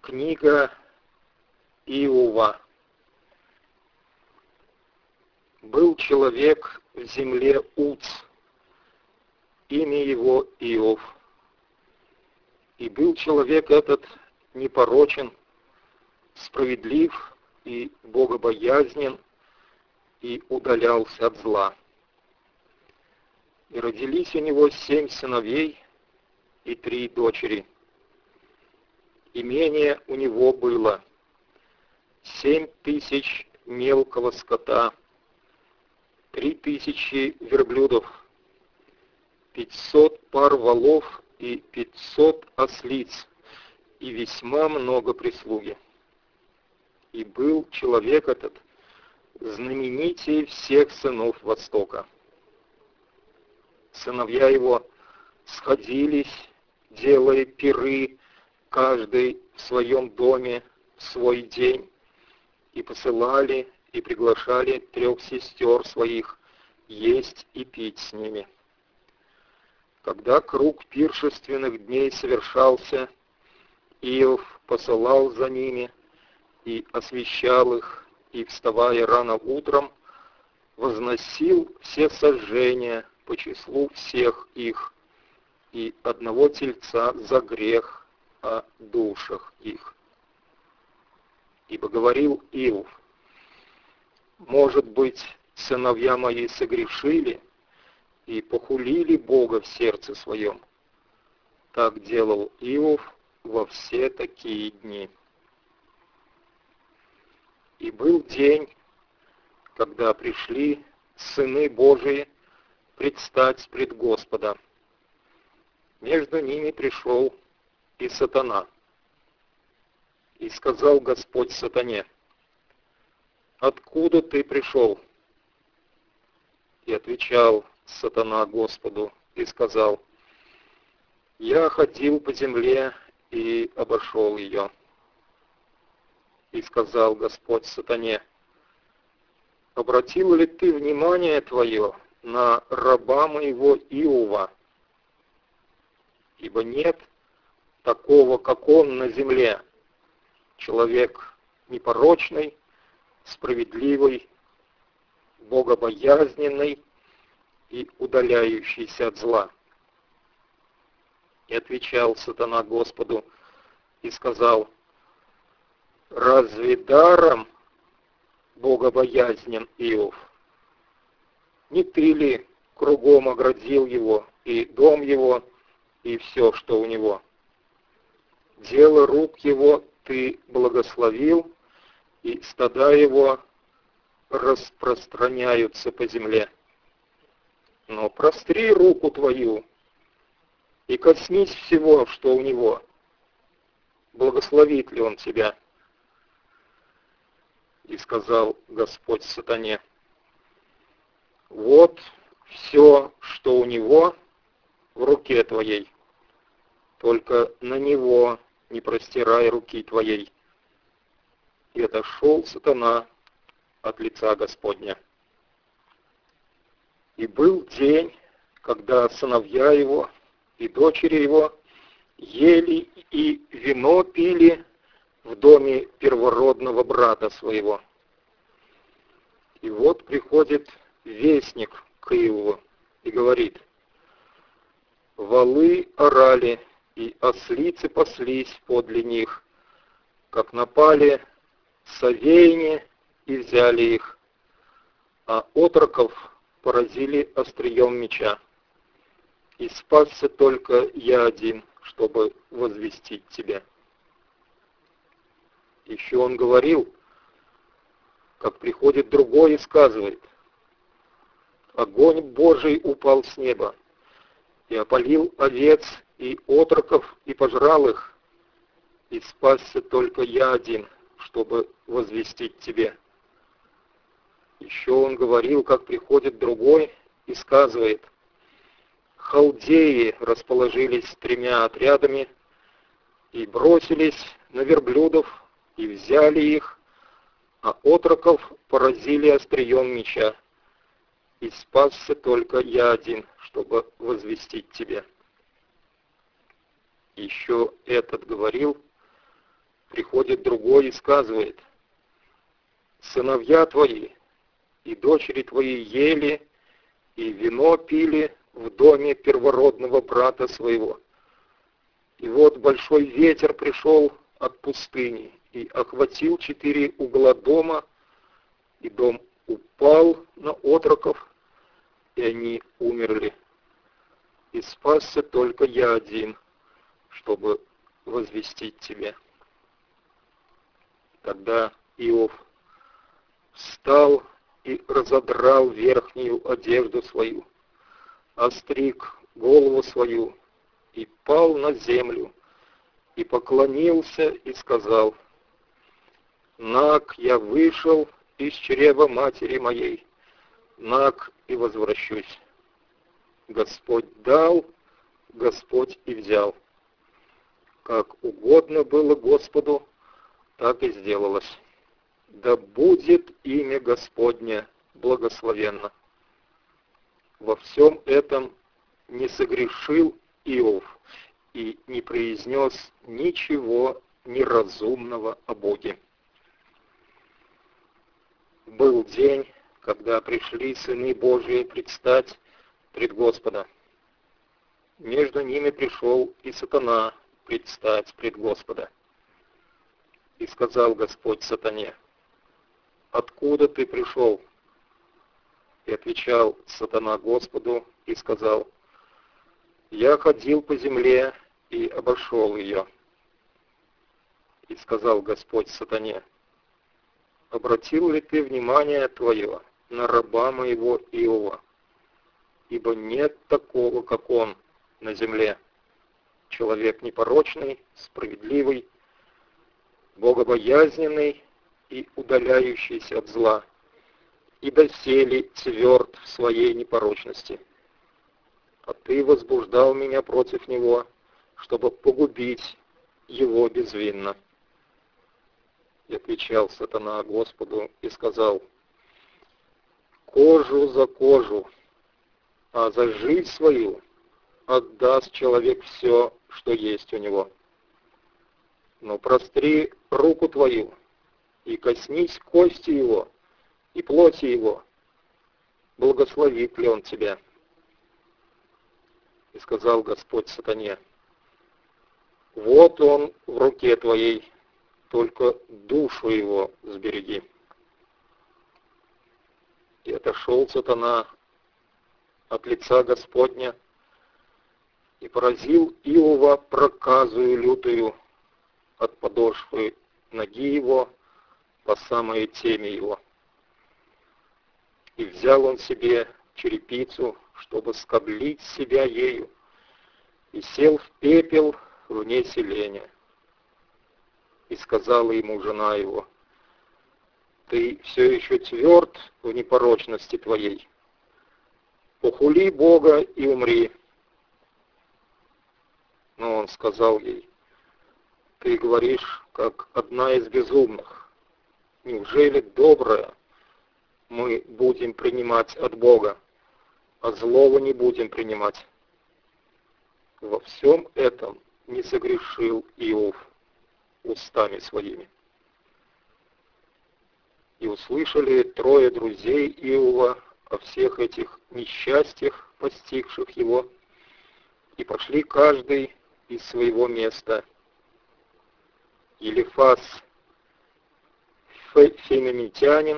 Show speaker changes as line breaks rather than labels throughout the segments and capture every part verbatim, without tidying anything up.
Книга Иова. Был человек в земле Уц, имя его Иов. И был человек этот непорочен, справедлив и богобоязнен, и удалялся от зла. И родились у него семь сыновей и три дочери. Имение у него было семь тысяч мелкого скота, три тысячи верблюдов, пятьсот пар волов и пятьсот ослиц, и весьма много прислуги. И был человек этот знаменитей всех сынов Востока. Сыновья его сходились, делая пиры, каждый в своем доме в свой день, и посылали и приглашали трех сестер своих есть и пить с ними. Когда круг пиршественных дней совершался, Иов посылал за ними и освещал их, и, вставая рано утром, возносил все сожжения по числу всех их, и одного тельца за грех о душах их. Ибо говорил Иов: может быть, сыновья мои согрешили и похулили Бога в сердце своем. Так делал Иов во все такие дни. И был день, когда пришли сыны Божии предстать пред Господа. Между ними пришел и сатана. И сказал Господь сатане: откуда ты пришел? И отвечал сатана Господу и сказал: я ходил по земле и обошел ее. И сказал Господь сатане: обратил ли ты внимание твое на раба моего Иова? Ибо нет такого, как он на земле, человек непорочный, справедливый, богобоязненный и удаляющийся от зла. И отвечал сатана Господу и сказал: разве даром богобоязнен Иов? Не ты ли кругом оградил его, и дом его, и все, что у него? Дело рук его ты благословил, и стада его распространяются по земле. Но простри руку твою и коснись всего, что у него. Благословит ли он тебя? И сказал Господь сатане: вот все, что у него, в руке твоей, только на него не простирай руки твоей. И отошел сатана от лица Господня. И был день, когда сыновья его и дочери его ели и вино пили в доме первородного брата своего. И вот приходит вестник к Иову и говорит: волы орали, и ослицы паслись подле них, как напали совейни и взяли их, а отроков поразили острием меча. И спасся только я один, чтобы возвестить тебе. Еще он говорил, как приходит другой и сказывает: огонь Божий упал с неба и опалил овец и отроков и пожрал их, и спасся только я один, чтобы возвестить тебе. Еще он говорил, как приходит другой и сказывает: халдеи расположились тремя отрядами и бросились на верблюдов и взяли их, а отроков поразили острием меча. И спасся только я один, чтобы возвестить тебе. Еще этот говорил, приходит другой и сказывает: сыновья твои и дочери твои ели и вино пили в доме первородного брата своего. И вот большой ветер пришел от пустыни и охватил четыре угла дома, и дом упал на отроков, и они умерли. И спасся только я один, чтобы возвестить тебе. Тогда Иов встал и разодрал верхнюю одежду свою, остриг голову свою и пал на землю, и поклонился и сказал: «Наг я вышел из чрева матери моей, наг и возвращусь. Господь дал, Господь и взял. Как угодно было Господу, так и сделалось. Да будет имя Господне благословенно». Во всем этом не согрешил Иов и не произнес ничего неразумного о Боге. Был день, когда пришли сыны Божии предстать пред Господа. Между ними пришел и сатана предстать пред Господа. И сказал Господь сатане: «Откуда ты пришел?» И отвечал сатана Господу и сказал: «Я ходил по земле и обошел ее». И сказал Господь сатане: «Обратил ли ты внимание твое на раба моего Иова? Ибо нет такого, как он, на земле, человек непорочный, справедливый, богобоязненный и удаляющийся от зла, и доселе тверд в своей непорочности. А ты возбуждал меня против него, чтобы погубить его безвинно». И отвечал сатана Господу и сказал: «Кожу за кожу, а за жизнь свою отдаст человек все, что есть у него. Но простри руку твою и коснись кости его и плоти его, благословит ли он тебя?» И сказал Господь сатане: «Вот он в руке твоей, только душу его сбереги». И отошел сатана от лица Господня и поразил Иова проказую лютую от подошвы ноги его по самой теме его. И взял он себе черепицу, чтобы скоблить себя ею, и сел в пепел вне селения. И сказала ему жена его: «Ты все еще тверд в непорочности твоей. Похули Бога и умри». Но он сказал ей: «Ты говоришь, как одна из безумных. Неужели доброе мы будем принимать от Бога, а злого не будем принимать?» Во всем этом не согрешил Иов устами своими. И услышали трое друзей Иова о всех этих несчастьях, постигших его, и пошли каждый из своего места. Елифаз феминитянин,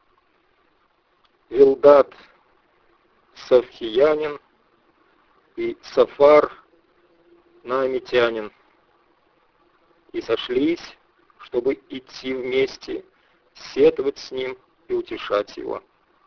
Вилдат савхиянин и Сафар наамитянин, и сошлись, чтобы идти вместе, сетовать с ним и утешать его.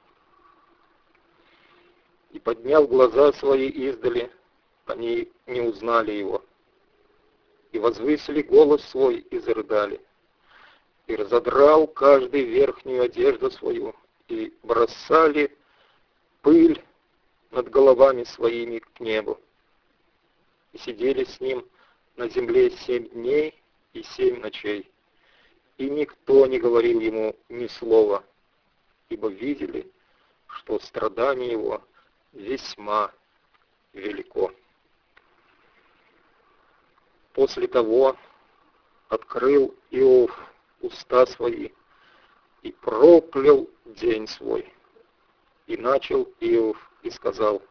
И подняв глаза свои издали, они не узнали его, и возвысили голос свой и зарыдали. И разодрал каждый верхнюю одежду свою, и бросали пыль над головами своими к небу. И сидели с ним на земле семь дней и семь ночей. И никто не говорил ему ни слова, ибо видели, что страдание его весьма велико. После того, открыл Иов уста свои и проклял день свой. И начал Иов и сказал: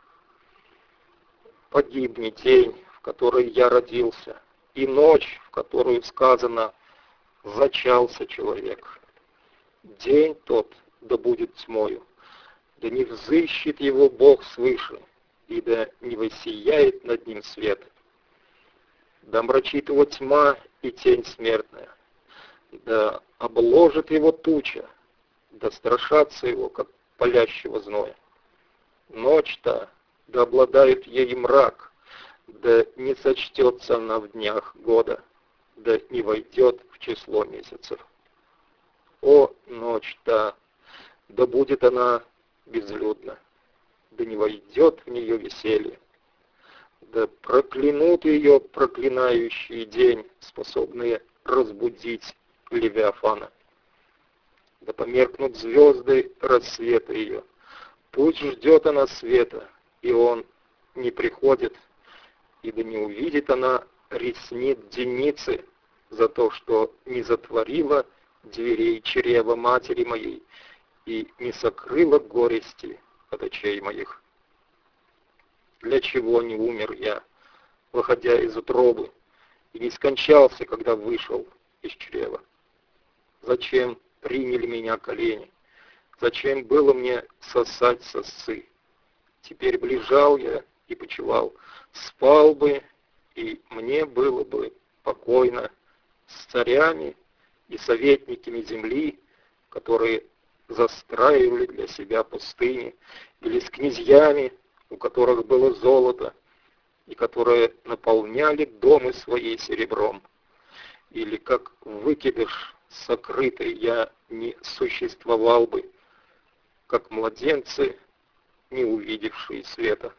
погибни день, в который я родился, и ночь, в которую сказано зачался человек. День тот да будет тьмою, да не взыщет его Бог свыше, и да не воссияет над ним свет. Да мрачит его тьма и тень смертная, да обложит его туча, да страшатся его, как палящего зноя. Ночь-то да обладает ей мрак, да не сочтется она в днях года, да не войдет в число месяцев. О, ночь-то, да будет она безлюдна, да не войдет в нее веселье, да проклянут ее проклинающий день, способные разбудить Левиафана. Да померкнут звезды рассвета ее, пусть ждет она света, и он не приходит, и да не увидит она реснит деницы за то, что не затворила дверей чрева матери моей и не сокрыла горести от очей моих. Для чего не умер я, выходя из утробы, и не скончался, когда вышел из чрева? Зачем приняли меня колени? Зачем было мне сосать сосцы? Теперь бы лежал я и почивал, спал бы, и мне было бы покойно с царями и советниками земли, которые застраивали для себя пустыни, или с князьями, у которых было золото, и которые наполняли дома свои серебром. Или как выкидыш сокрытый я не существовал бы, как младенцы, не увидевшие света.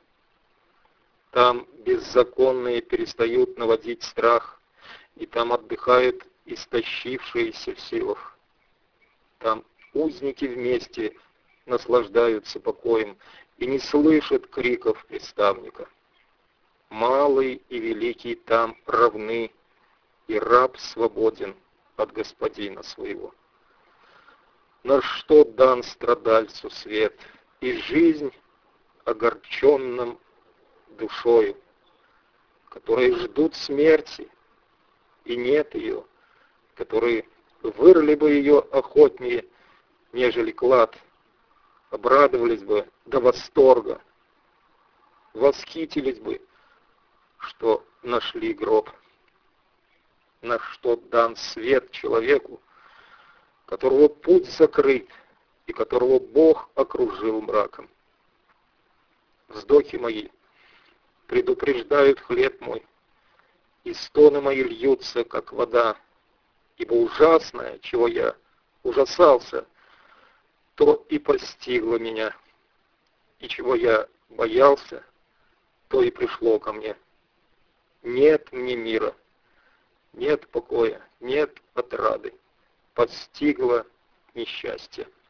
Там беззаконные перестают наводить страх, и там отдыхают истощившиеся в силах. Там узники вместе наслаждаются покоем и не слышат криков приставника. Малый и великий там равны, и раб свободен от господина своего. На что дан страдальцу свет и жизнь огорченным душою, которые ждут смерти, и нет ее, которые вырыли бы ее охотнее, нежели клад, обрадовались бы до восторга, восхитились бы, что нашли гроб. На что дан свет человеку, которого путь закрыт и которого Бог окружил мраком. Вздохи мои предупреждают хлеб мой, и стоны мои льются, как вода, ибо ужасное, чего я ужасался, то и постигло меня, и чего я боялся, то и пришло ко мне. Нет мне мира, нет покоя, нет отрады, постигло несчастье.